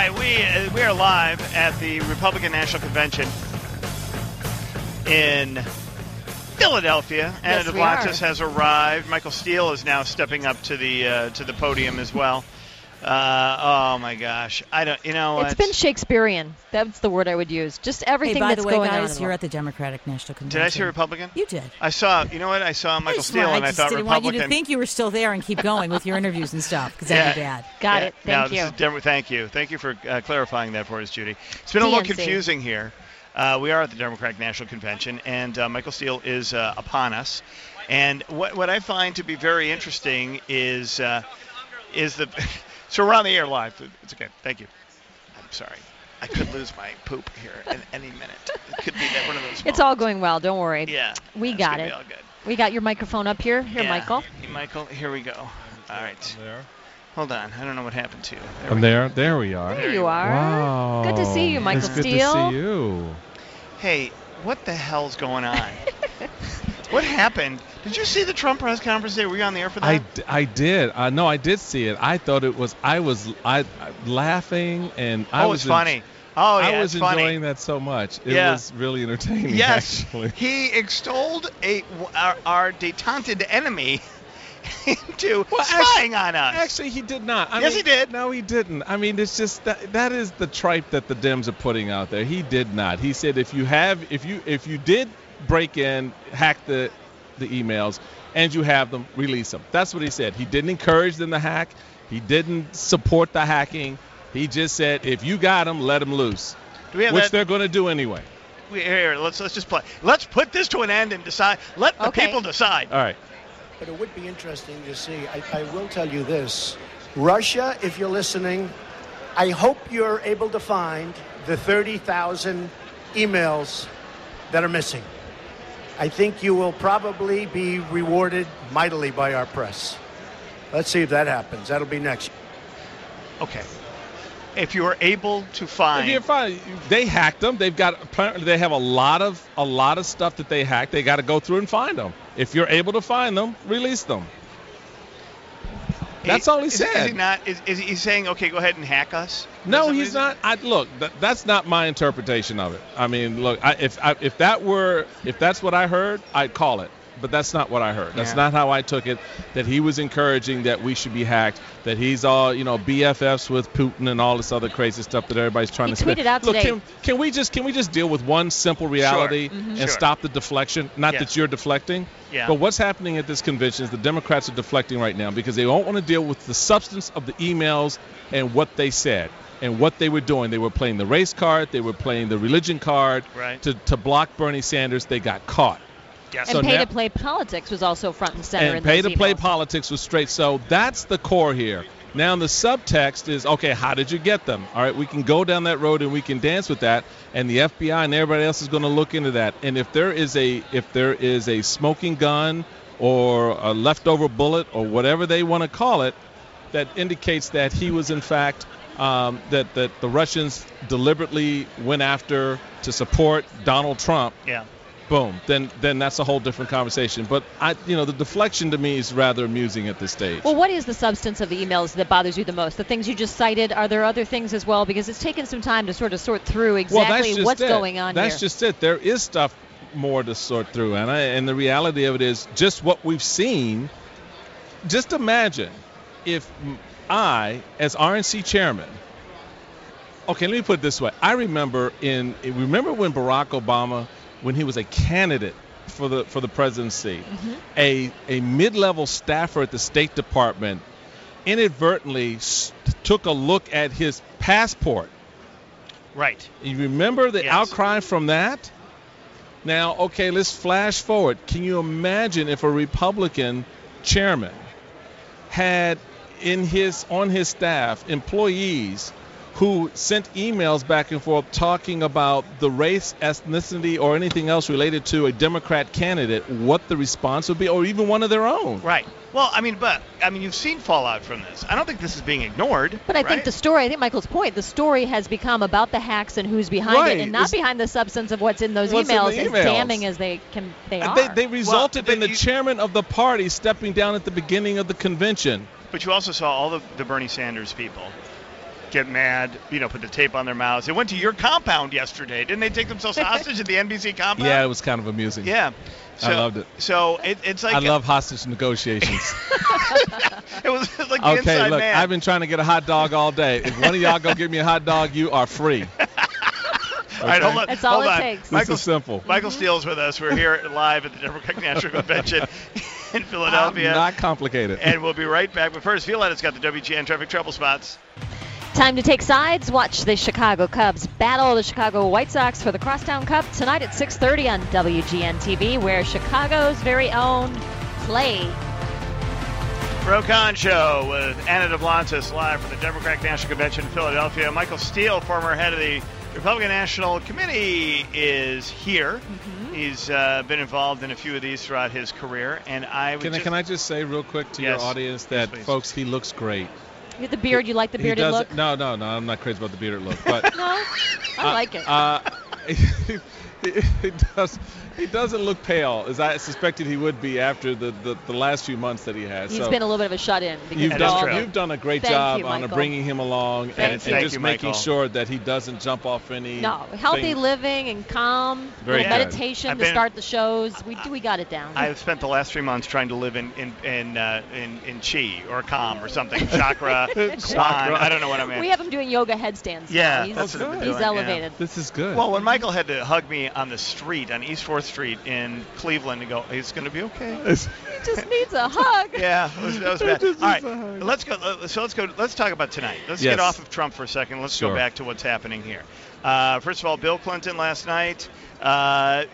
right, we are live at the Republican National Convention in Philadelphia. Anna Devlatis has arrived. Michael Steele is now stepping up to the podium as well. Oh my gosh, I don't. You know, it's been Shakespearean. That's the word I would use. Just everything by that's the way, going guys, on. You're at the Democratic National Convention. Did I say Republican? You did. I saw. You know what? I saw Michael Steele, and I thought Republican. I just didn't want you to think you were still there and keep going with your interviews and stuff, because that'd be bad. Got it. Thank you. Thank you. Thank you for clarifying that for us, Judy. It's been a little confusing here. We are at the Democratic National Convention, and Michael Steele is upon us. And what I find to be very interesting is the. So we're on the air live. It's okay. Thank you. I'm sorry. I could lose my poop here at any minute. It could be that one of those moments. It's all going well. Don't worry. Yeah. We got it. All good. We got your microphone up here. Here, Michael. Hey, Michael, here we go. All right. There. Hold on. I don't know what happened to you. There we are. There you are. Wow. Good to see you, Michael Steele. Steele. Good to see you. Hey, what the hell's going on? What happened? Did you see the Trump press conference today? Were you on the air for that? I did. No, I did see it. I thought it was. I was laughing and I was funny. Oh yeah, I was enjoying funning that so much. It was really entertaining. Yes, actually. He extolled our detented enemy into spying on us. Actually, he did not. Yes, he did. No, he didn't. I mean, it's just that is the tripe that the Dems are putting out there. He did not. He said if you did break in, hack the emails, and you have them, release them. That's what he said. He didn't encourage them to hack. He didn't support the hacking. He just said if you got them, let them loose, which they're going to do anyway. Here, let's just play. Let's put this to an end and decide. Let the people decide. All right. But it would be interesting to see. I will tell you this. Russia, if you're listening, I hope you're able to find the 30,000 emails that are missing. I think you will probably be rewarded mightily by our press. Let's see if that happens. That'll be next. Okay. If you are able to find, they hacked them. They have a lot of stuff that they hacked. They got to go through and find them. If you're able to find them, release them. That's all he said. Is he not? Is he saying, okay, go ahead and hack us? No, he's not. Look, that's not my interpretation of it. I mean, look, if that's what I heard, I'd call it. But that's not what I heard. That's not how I took it, that he was encouraging that we should be hacked, that he's all, BFFs with Putin and all this other crazy stuff that everybody's trying to spin. He tweeted out today. Look, can we just deal with one simple reality and stop the deflection? Not that you're deflecting. Yeah. But what's happening at this convention is the Democrats are deflecting right now because they don't want to deal with the substance of the emails and what they said and what they were doing. They were playing the race card. They were playing the religion card to block Bernie Sanders. They got caught. Yes. And pay-to-play politics was also front and center. And pay-to-play politics was straight. So that's the core here. Now the subtext is, okay, how did you get them? All right, we can go down that road and we can dance with that, and the FBI and everybody else is going to look into that. And if there is a smoking gun or a leftover bullet or whatever they want to call it, that indicates that he was in fact that the Russians deliberately went after to support Donald Trump. Yeah. Boom. Then that's a whole different conversation. But the deflection to me is rather amusing at this stage. Well, what is the substance of the emails that bothers you the most? The things you just cited. Are there other things as well? Because it's taken some time to sort of sort through exactly what's going on here. That's just it. There is stuff more to sort through, Anna. And the reality of it is just what we've seen. Just imagine if I, as RNC chairman. Okay, let me put it this way. I remember when Barack Obama, when he was a candidate for the presidency, a mid-level staffer at the State Department inadvertently took a look at his passport. Right. You remember the outcry from that? Now, okay, let's flash forward. Can you imagine if a Republican chairman had on his staff employees who sent emails back and forth talking about the race, ethnicity, or anything else related to a Democrat candidate, what the response would be, or even one of their own. Right. Well, I mean, you've seen fallout from this. I don't think this is being ignored. But I think Michael's point, the story has become about the hacks and who's behind it, and not behind the substance of what's in those emails, as damning as they are. They resulted in the chairman of the party stepping down at the beginning of the convention. But you also saw all the Bernie Sanders people get mad, put the tape on their mouths. They went to your compound yesterday. Didn't they take themselves hostage at the NBC compound? Yeah, it was kind of amusing. Yeah. I loved it. So it's like... I love hostage negotiations. It was like the inside look, man. I've been trying to get a hot dog all day. If one of y'all go give me a hot dog, you are free. Okay? All right, hold on. That's all it takes. This is simple. Michael Steele's with us. We're here live at the Democratic National Convention in Philadelphia. Not complicated. And we'll be right back. But first, Violetta's got the WGN traffic trouble spots. Time to take sides. Watch the Chicago Cubs battle the Chicago White Sox for the Crosstown Cup tonight at 6:30 on WGN TV, where Chicago's very own play. Bro Con Show with Anna DeBlantis live from the Democratic National Convention in Philadelphia. Michael Steele, former head of the Republican National Committee, is here. Mm-hmm. He's been involved in a few of these throughout his career, and Can I just say real quick to your audience that, folks, he looks great. You get the beard. You like the bearded look? No. I'm not crazy about the bearded look. But no, I like it. He doesn't look pale, as I suspected he would be after the last few months that he has. He's been a little bit of a shut-in. You've done a great job on bringing him along and just making sure that he doesn't jump off any. No, healthy living and calm, meditation to start the shows. We got it down. I've spent the last 3 months trying to live in chi or calm or something, chakra, swan. I don't know what I mean. We have him doing yoga headstands. Yeah, he's elevated. Yeah. This is good. Well, when Michael had to hug me on the street on East 4th Street in Cleveland and go, "It's going to be okay." He just needs a hug. Yeah, that was bad. All right, let's go. So let's talk about tonight. Let's get off of Trump for a second. Let's go back to what's happening here. First of all, Bill Clinton last night. That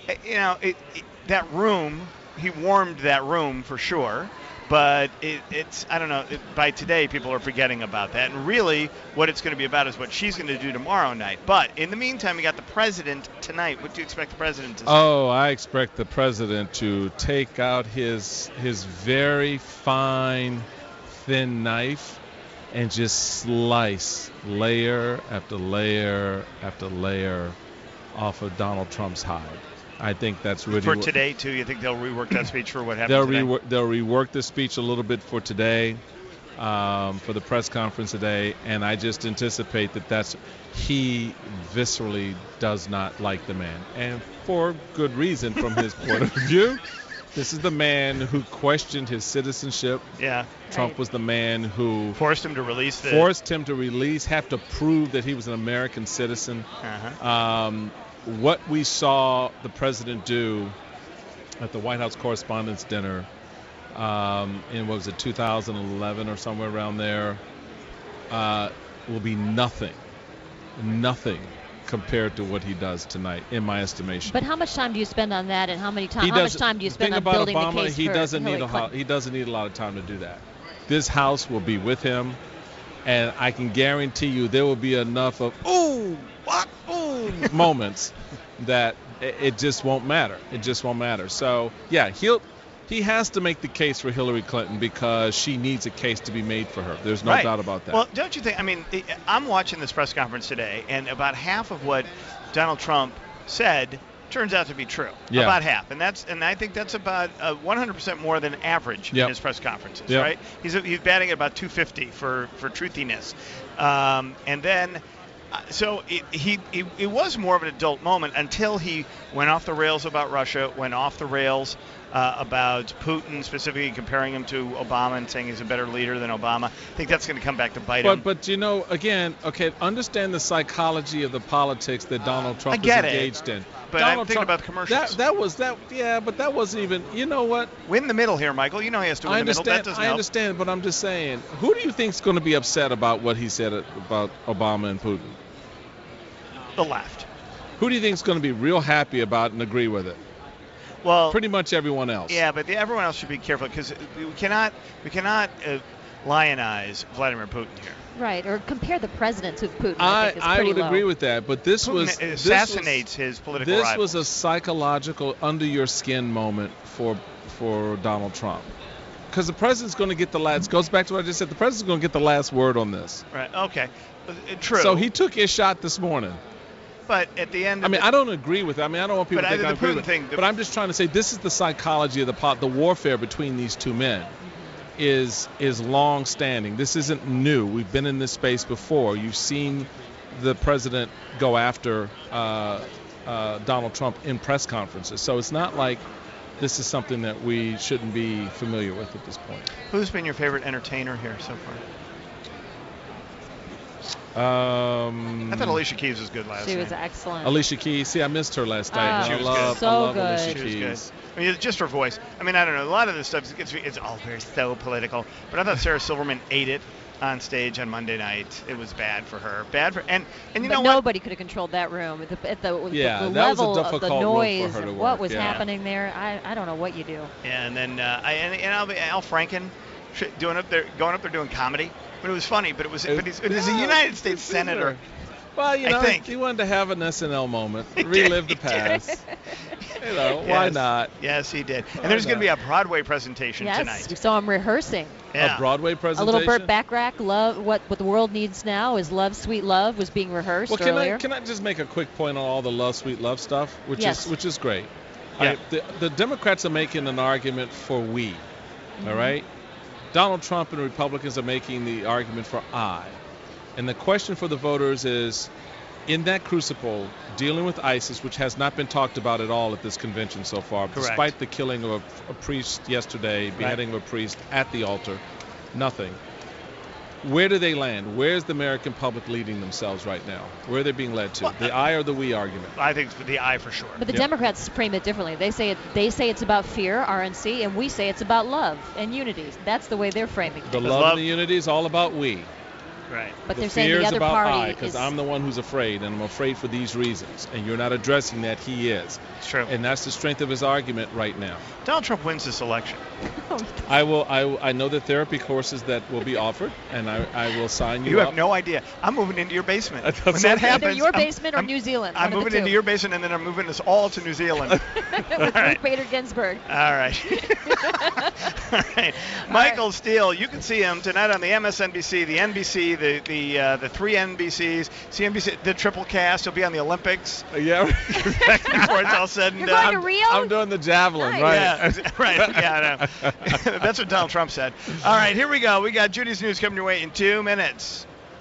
room, he warmed that room for sure. But it's I don't know, by today people are forgetting about that. And really what it's going to be about is what she's going to do tomorrow night. But in the meantime, we got the president tonight. What do you expect the president to say? Oh, I expect the president to take out his very fine, thin knife and just slice layer after layer after layer off of Donald Trump's hide. I think that's really for today too. You think they'll rework that speech for what happened today? They'll rework the speech a little bit for today, for the press conference today, and I just anticipate that he viscerally does not like the man, and for good reason from his point of view. This is the man who questioned his citizenship. Yeah. Trump was the man who forced him to release, have to prove that he was an American citizen. Uh-huh. What we saw the president do at the White House Correspondents' Dinner in, 2011 or somewhere around there, will be nothing compared to what he does tonight, in my estimation. But how much time do you spend on that, and how much time do you spend on building Obama, the case he for doesn't Hillary need Clinton? He doesn't need a lot of time to do that. This House will be with him, and I can guarantee you there will be enough of moments that it just won't matter. It just won't matter. So yeah, he has to make the case for Hillary Clinton because she needs a case to be made for her. There's no doubt about that. Well, don't you think? I mean, I'm watching this press conference today, and about half of what Donald Trump said turns out to be true. Yeah. About half, and I think that's about 100% more than average in his press conferences. Yep. Right? He's batting at about 250 for truthiness, and then. So it was more of an adult moment until he went off the rails about Russia, went off the rails about Putin, specifically comparing him to Obama and saying he's a better leader than Obama. I think that's going to come back to bite him. But again, understand the psychology of the politics that Donald Trump is engaged in. But Donald I'm thinking Trump, about the commercials. But that wasn't even, you know what? Win the middle here, Michael. You know he has to win the middle. That doesn't help. I understand, but I'm just saying, who do you think is going to be upset about what he said about Obama and Putin? The left. Who do you think is going to be real happy about and agree with it? Well, pretty much everyone else. Yeah, but everyone else should be careful because we cannot lionize Vladimir Putin here. Right, or compare the president to Putin. I would agree with that, but Putin assassinates his political rivals. This was a psychological, under-your-skin moment for Donald Trump. Because the president's going to get the last. Goes back to what I just said. The president's going to get the last word on this. Right. Okay. True. So he took his shot this morning. But at the end. I don't agree with it. I don't want people to think I agree with it. But I'm just trying to say this is the psychology of the warfare between these two men. is long-standing. This isn't new. We've been in this space before. You've seen the president go after Donald Trump in press conferences. So it's not like this is something that we shouldn't be familiar with at this point. Who's been your favorite entertainer here so far? I thought Alicia Keys was good last night. She was excellent. Alicia Keys. See, I missed her last night. She was good. I love good. Alicia She was Keys. good. I mean, just her voice. I mean, I don't know. A lot of this stuff it's all very so political. But I thought Sarah Silverman ate it on stage on Monday night. It was bad for her. And you know what? Nobody could have controlled that room. At the that level was a of difficult the room noise for her to and what work, was yeah. happening there, I don't know what you do. Yeah, and then Al Franken going up there doing comedy. But it was funny. But he's a United States senator. Well, I think he wanted to have an SNL moment, relive the past. Why not? Yes, he did. And there's going to be a Broadway presentation yes, tonight. we saw him rehearsing. Yeah. A Broadway A presentation. little Burt Bacharach, Love. What the world needs now is Love, Sweet Love, was being rehearsed earlier. Can I just make a quick point on all the Love, Sweet Love stuff, which is great. Yeah. The Democrats are making an argument for we. Mm-hmm. All right. Donald Trump and the Republicans are making the argument for I. And the question for the voters is, in that crucible, dealing with ISIS, which has not been talked about at all at this convention so far, Correct. despite the killing of a priest yesterday, beheading of a priest at the altar, nothing. Where do they land? Where's the American public leading themselves right now? Where are they being led to? Well, the I or the we argument? I think it's the I for sure. But the Democrats frame it differently. They say it's about fear, RNC, and we say it's about love and unity. That's the way they're framing it. The love and the unity is all about we. Right. But the they're saying fear the is other about party because is... I'm the one who's afraid, and I'm afraid for these reasons. And you're not addressing that he is. It's true. And that's the strength of his argument right now. Donald Trump wins this election. I know the therapy courses that will be offered, and I will sign you You up. have no idea. I'm moving into your basement. That's When that okay. happens, Either your basement or New Zealand. I'm one of the moving into two. your basement, and then I'm moving us all to New Zealand. With right. Ruth Bader Ginsburg. All right. All right. Michael Steele, you can see him tonight on the MSNBC, the NBC, the three NBCs, CNBC, the triple cast. He'll be on the Olympics. Yeah. Before it's all said and You're done. going to Rio? I'm doing the javelin, Nice. right? Yeah, right. Yeah, I know. That's what Donald Trump said. All right, here we go. We got Judy's News coming your way in 2 minutes.